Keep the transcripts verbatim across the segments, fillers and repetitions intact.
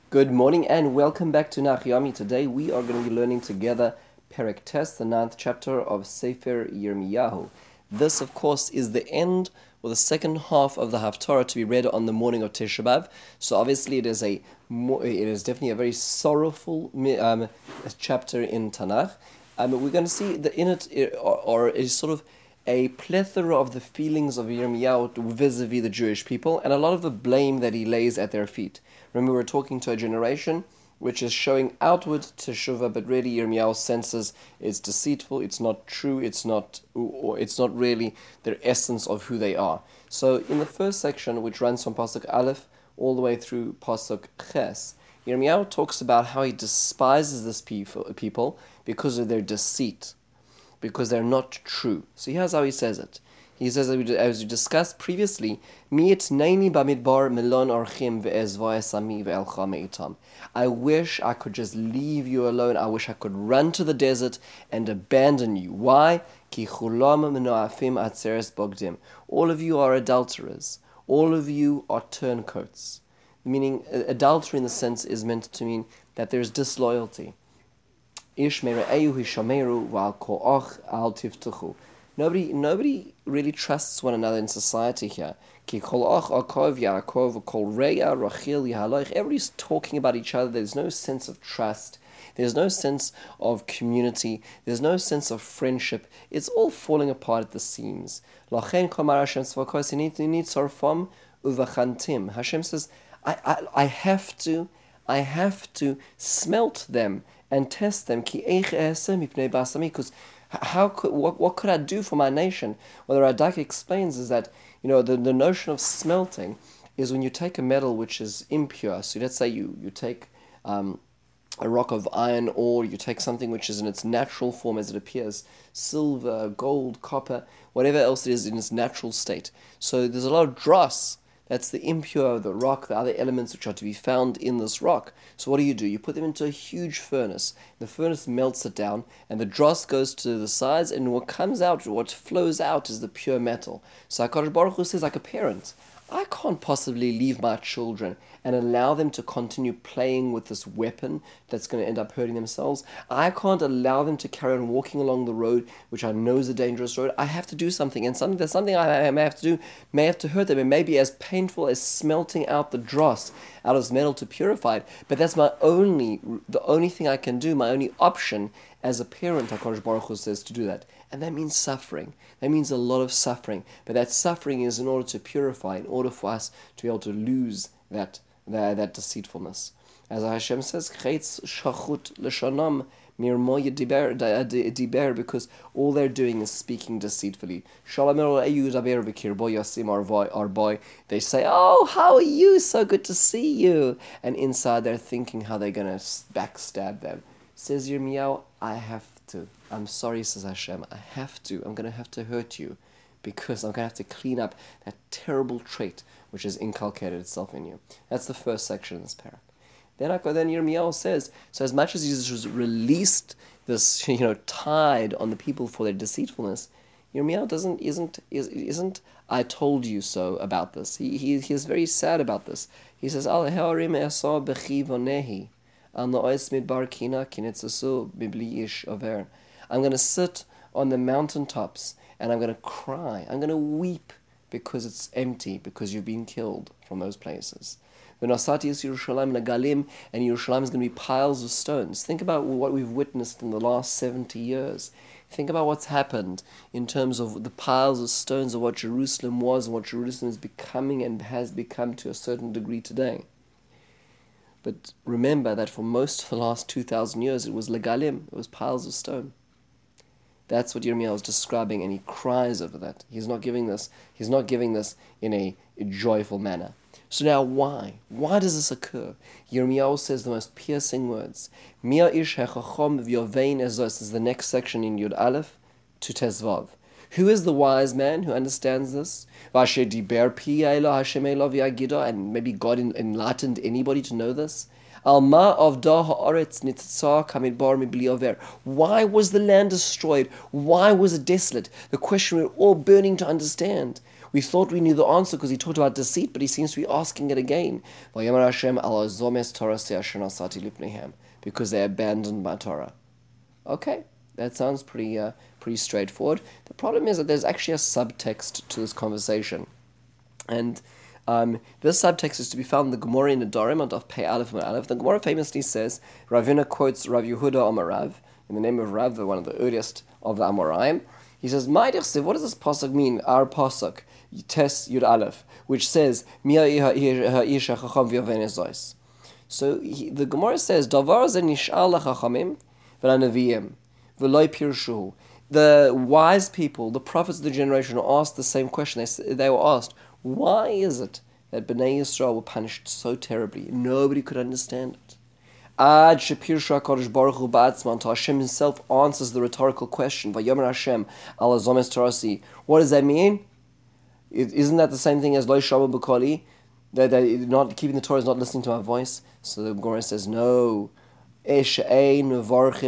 Good morning and welcome back to Nachyami. Today we are going to be learning together Perek Tes, the ninth chapter of Sefer Yirmiyahu. This, of course, is the end or the second half of the Haftarah to be read on the morning of Tisha B'Av. So obviously it is a it is definitely a very sorrowful um, chapter in Tanakh. Um, we're going to see that in it or, or is sort of a plethora of the feelings of Yirmiyahu vis-a-vis the Jewish people, and a lot of the blame that he lays at their feet. Remember, we're talking to a generation which is showing outward teshuvah, but really Yirmiyahu senses it's deceitful, it's not true, it's not, or it's not really their essence of who they are. So, in the first section, which runs from Pasuk Aleph all the way through Pasuk Ches, Yirmiyahu talks about how he despises this people because of their deceit, because they're not true. So here's how he says it. He says, as we discussed previously, bamidbar melon orchim ve'ezva'esami ve'elcha me'itam. I wish I could just leave you alone. I wish I could run to the desert and abandon you. Why? Ki chulam menoafim atzeres bogdim. All of you are adulterers. All of you are turncoats. Meaning, adultery in the sense is meant to mean that there's disloyalty. Nobody, nobody really trusts one another in society here. Everybody's talking about each other. There's no sense of trust. There's no sense of community. There's no sense of friendship. It's all falling apart at the seams. Hashem says, I, I, I have to, I have to smelt them and test them. Because how could what, what could I do for my nation? What the Radak explains is that you know the, the notion of smelting is when you take a metal which is impure. So let's say you you take um, a rock of iron ore, you take something which is in its natural form as it appears, silver, gold, copper, whatever else it is in its natural state. So there's a lot of dross. That's the impure, the rock, the other elements which are to be found in this rock. So what do you do? You put them into a huge furnace. The furnace melts it down, and the dross goes to the sides, and what comes out, what flows out, is the pure metal. So HaKadosh Baruch Hu says, like a parent, I can't possibly leave my children and allow them to continue playing with this weapon that's going to end up hurting themselves. I can't allow them to carry on walking along the road, which I know is a dangerous road. I have to do something, and something there's something I may have to do, may have to hurt them. It may be as painful as smelting out the dross out of this metal to purify it, but that's my only, the only thing I can do, my only option as a parent, HaKadosh Baruch Hu says to do that. And that means suffering. That means a lot of suffering. But that suffering is in order to purify, in order for us to be able to lose that that, that deceitfulness. As Hashem says, Chetz shachut l'shanam mirmoy diber, because all they're doing is speaking deceitfully. They say, oh, how are you? So good to see you. And inside they're thinking how they're going to backstab them. Says Yirmiyahu, I have to. I'm sorry, says Hashem. I have to. I'm going to have to hurt you because I'm going to have to clean up that terrible trait which has inculcated itself in you. That's the first section of this parak. Then, then Yirmiyahu says, so as much as he just released this, you know, tide on the people for their deceitfulness, Yirmiyahu doesn't, isn't, isn't, I told you so about this. He, he, he is very sad about this. He says, Al he'arim esa bechivonehi. I'm going to sit on the mountaintops and I'm going to cry. I'm going to weep because it's empty, because you've been killed from those places. And Yerushalayim is going to be piles of stones. Think about what we've witnessed in the last seventy years. Think about what's happened in terms of the piles of stones of what Jerusalem was and what Jerusalem is becoming and has become to a certain degree today. But remember that for most of the last two thousand years, it was legalim, it was piles of stone. That's what Yirmiyahu is describing, and he cries over that. He's not giving this, he's not giving this in a, a joyful manner. So now why? Why does this occur? Yirmiyahu says the most piercing words. Mia ish hechachom v'yovein ezos. This is the next section in Yud Aleph to Tezvav. Who is the wise man who understands this? And maybe God enlightened anybody to know this? Why was the land destroyed? Why was it desolate? The question we're all burning to understand. We thought we knew the answer because he talked about deceit, but he seems to be asking it again. Because they abandoned my Torah. Okay, that sounds pretty uh, pretty straightforward. The problem is that there's actually a subtext to this conversation. And um, this subtext is to be found in the Gemara in the Nedarim on Daf Pei Aleph and Aleph. The Gemara famously says, Ravina quotes Rav Yehuda Amarav, in the name of Rav, one of the earliest of the Amoraim. He says, what does this pasuk mean? Our pasuk, Tes Yud Aleph, which says, so he, the Gemara says, Davar ze nish'al lachachamim v'lanaviyim v'loi pirshu. The wise people, the prophets of the generation, asked the same question. They, they were asked, why is it that Bnei Yisrael were punished so terribly? Nobody could understand it. Ad shepirshu HaKadosh Baruch Hu ba'atzman, until Hashem himself answers the rhetorical question, Vayomer Hashem ala zomes torasi. What does that mean? It, isn't that the same thing as Lo Shamu B'Koli? That, that not keeping the Torah is not listening to my voice? So the Gemara says, no. You know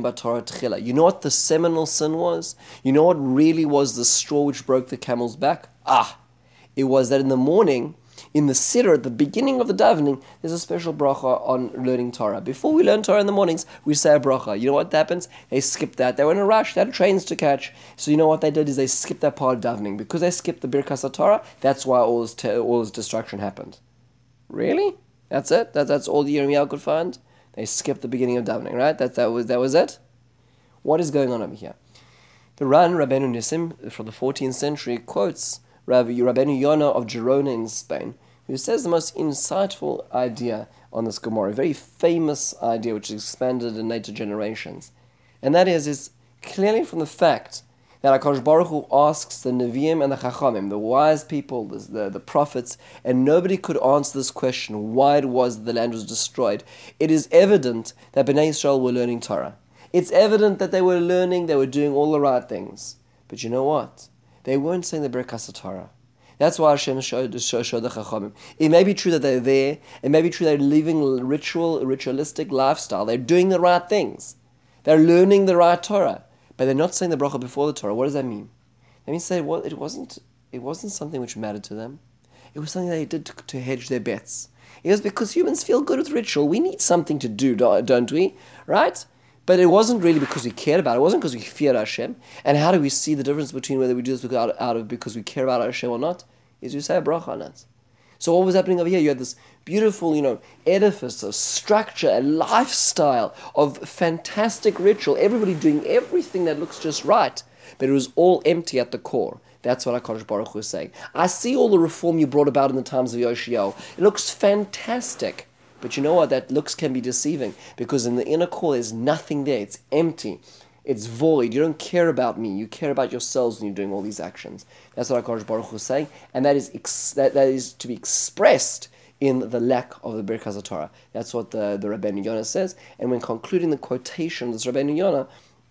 what the seminal sin was? You know what really was the straw which broke the camel's back? Ah, it was that in the morning, in the siddur, at the beginning of the davening, there's a special bracha on learning Torah. Before we learn Torah in the mornings, we say a bracha. You know what happens? They skipped that. They were in a rush. They had trains to catch. So you know what they did is they skipped that part of davening. Because they skipped the Birkas HaTorah, that's why all this, te- all this destruction happened. Really? That's it? That, that's all the Yirmiyahu could find? They skipped the beginning of davening, right? That, that, was, that was it? What is going on over here? The Ran, Rabbeinu Nissim, from the fourteenth century, quotes Rabbeinu Yonah of Gerona in Spain, who says the most insightful idea on this Gemara, a very famous idea which is expanded in later generations. And that is, is clearly from the fact that HaKadosh Baruch Hu asks the Nevi'im and the Chachamim, the wise people, the, the, the prophets, and nobody could answer this question, why it was that the land was destroyed. It is evident that Bnei Yisrael were learning Torah. It's evident that they were learning, they were doing all the right things. But you know what? They weren't saying the Birkas HaTorah. That's why Hashem showed, showed, showed the Chachamim. It may be true that they're there, it may be true they're living ritual, ritualistic lifestyle, they're doing the right things. They're learning the right Torah. But they're not saying the bracha before the Torah. What does that mean? That means say, well, it wasn't it wasn't something which mattered to them. It was something they did to, to hedge their bets. It was because humans feel good with ritual. We need something to do, don't we? Right? But it wasn't really because we cared about it. It wasn't because we feared Hashem. And how do we see the difference between whether we do this out, out of because we care about Hashem or not? Is you say a bracha on it. So what was happening over here? You had this beautiful, you know, edifice, a structure, a lifestyle of fantastic ritual. Everybody doing everything that looks just right, but it was all empty at the core. That's what HaKadosh Baruch Hu is saying. I see all the reform you brought about in the times of Yoshiyahu. It looks fantastic. But you know what? That looks can be deceiving because in the inner core there's nothing there. It's empty. It's void. You don't care about me. You care about yourselves when you're doing all these actions. That's what HaKadosh Baruch Hu is saying. And that is ex- that, that is to be expressed in the lack of the Birkas HaTorah. That's what the, the Rabbeinu Yonah says. And when concluding the quotation of this Rabbeinu Yonah,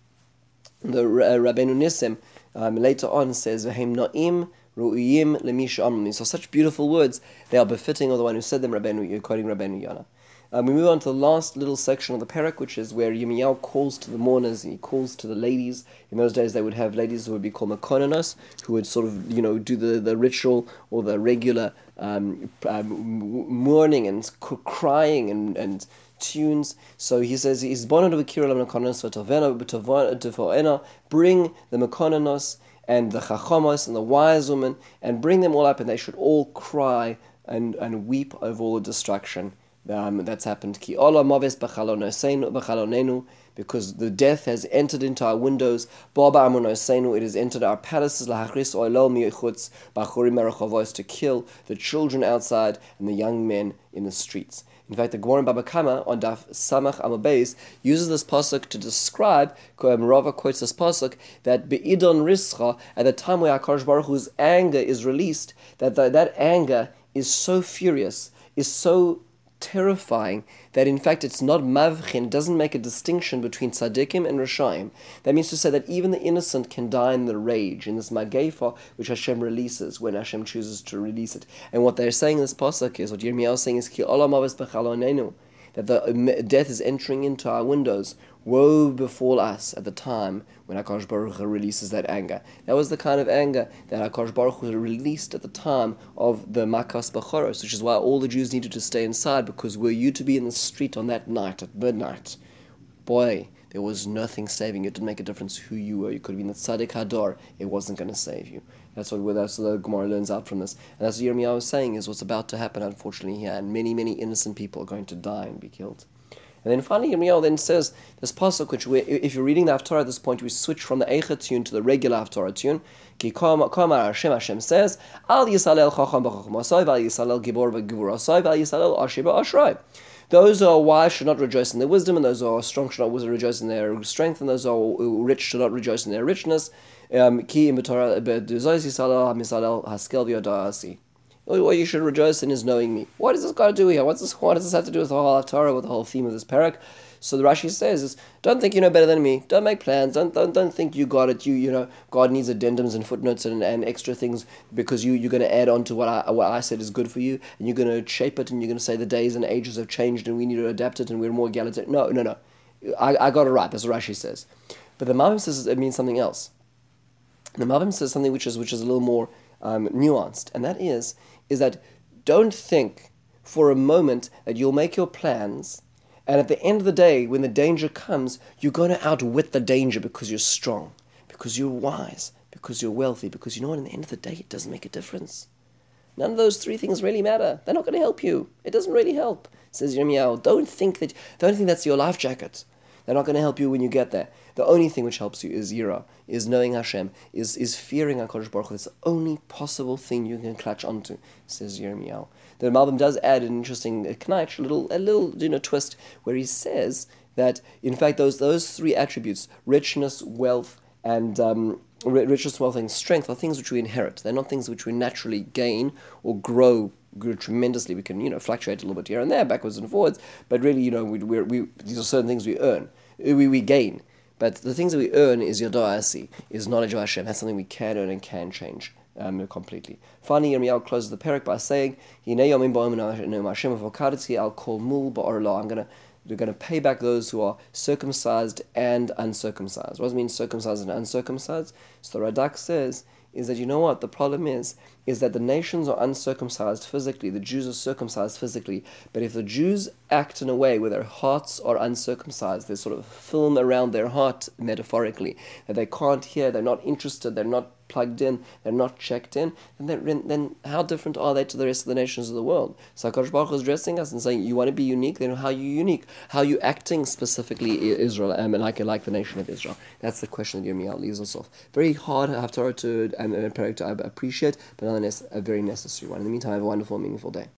the uh, Rabbeinu Nissim um, later on says, V'hem na'im ru'uyim lemisha amrim. So such beautiful words, they are befitting of the one who said them, Rabbeinu, quoting Rabbeinu Yonah. Um, we move on to the last little section of the parak, which is where Yirmiyahu calls to the mourners, he calls to the ladies. In those days, they would have ladies who would be called Mekononos, who would sort of, you know, do the, the ritual or the regular um, um, mourning and crying and, and tunes. So he says, bring the Mekononos and the Chachamos and the wise women, and bring them all up, and they should all cry and, and weep over all the destruction. Um, that's happened. Because the death has entered into our windows. It has entered our palaces to kill the children outside and the young men in the streets. In fact, the Gemara in Baba Kama on Daf Samach Amud Beis uses this pasuk to describe. Rava quotes this pasuk that be'idon rischa, at the time where HaKadosh Baruch Hu's anger is released, that the, that anger is so furious, is so terrifying, that in fact it's not mavchin, doesn't make a distinction between tzaddikim and rashaim. That means to say that even the innocent can die in the rage, in this magefa which Hashem releases when Hashem chooses to release it. And what they're saying in this pasuk is, what Yirmiyahu is saying is, Ki olam aves b'chalonenu, that the death is entering into our windows. Woe befall us at the time when HaKadosh Baruch Hu releases that anger. That was the kind of anger that HaKadosh Baruch Hu released at the time of the Makas Bachoros, which is why all the Jews needed to stay inside, because were you to be in the street on that night at midnight, boy, there was nothing saving you. It didn't make a difference who you were. You could have been the Tzaddik Hador. It wasn't going to save you. That's what that's what the Gemara learns out from this. And that's what Yirmiyahu was saying, is what's about to happen, unfortunately, here. And many, many innocent people are going to die and be killed. And then finally, Yirmiyahu then says this pasuk, which we, if you're reading the Haftarah at this point, we switch from the Eicha tune to the regular Haftarah tune. Ki Kamar Hashem, Hashem says, Al Yisrael Chacham B'Chacham Asai, Al Yisrael Gibor B'Gibur Asai, Al Yisrael Asher B'Ashrei. Those who are wise should not rejoice in their wisdom, and those who are strong should not rejoice in their strength, and those who are rich should not rejoice in their richness. Ki im b'Torah b'Dozois Yisrael HaMisrael Haskel V'Yoda'asi. What you should rejoice in is knowing me. What does this got to do here? What's this, what does this have to do with the whole Torah, with the whole theme of this parak? So the Rashi says is, don't think you know better than me. Don't make plans. Don't don't, don't think you got it. You you know God needs addendums and footnotes and, and extra things because you you're going to add on to what I what I said is good for you, and you're going to shape it, and you're going to say the days and ages have changed and we need to adapt it and we're more egalitarian. No no no, I I got it right. That's what Rashi says, but the Malbim says it means something else. The Malbim says something which is which is a little more um, nuanced, and that is is that don't think for a moment that you'll make your plans, and at the end of the day, when the danger comes, you're going to outwit the danger because you're strong, because you're wise, because you're wealthy, because you know what, in the end of the day, it doesn't make a difference. None of those three things really matter. They're not going to help you. It doesn't really help, says Yirmiyahu. Don't think that, don't think that's your life jacket. They're not going to help you when you get there. The only thing which helps you is Yira, is knowing Hashem, is, is fearing HaKadosh Baruch Hu. It's the only possible thing you can clutch onto, says Yirmiyahu. The Malbim does add an interesting uh, knaich, a little, a little you know, twist, where he says that, in fact, those those three attributes, richness, wealth, and um, richness, wealth, and strength, are things which we inherit. They're not things which we naturally gain or grow grew tremendously. We can, you know, fluctuate a little bit here and there, backwards and forwards, but really, you know, we, we, we these are certain things we earn, we, we gain. But the things that we earn is Yoda'asi, is knowledge of Hashem. That's something we can earn and can change um, completely. Finally, Yirmiyahu closes the parak by saying, Hinei yomim bo'im Hashem avokadati al kol mul ba'orlah. I'm going to We're going to pay back those who are circumcised and uncircumcised. What does it mean, circumcised and uncircumcised? So the Radak says, is that, you know what, the problem is, is that the nations are uncircumcised physically, the Jews are circumcised physically, but if the Jews act in a way where their hearts are uncircumcised, there's sort of film around their heart, metaphorically, that they can't hear, they're not interested, they're not plugged in, they're not checked in, and then, then how different are they to the rest of the nations of the world? So HaKadosh Baruch Hu is addressing us and saying, you want to be unique, then how are you unique? How are you acting specifically Israel, um, like, like the nation of Israel? That's the question that Yirmiyahu leaves us off. Very hard Haftarah to, um, to appreciate, but nonetheless a very necessary one. In the meantime, have a wonderful, meaningful day.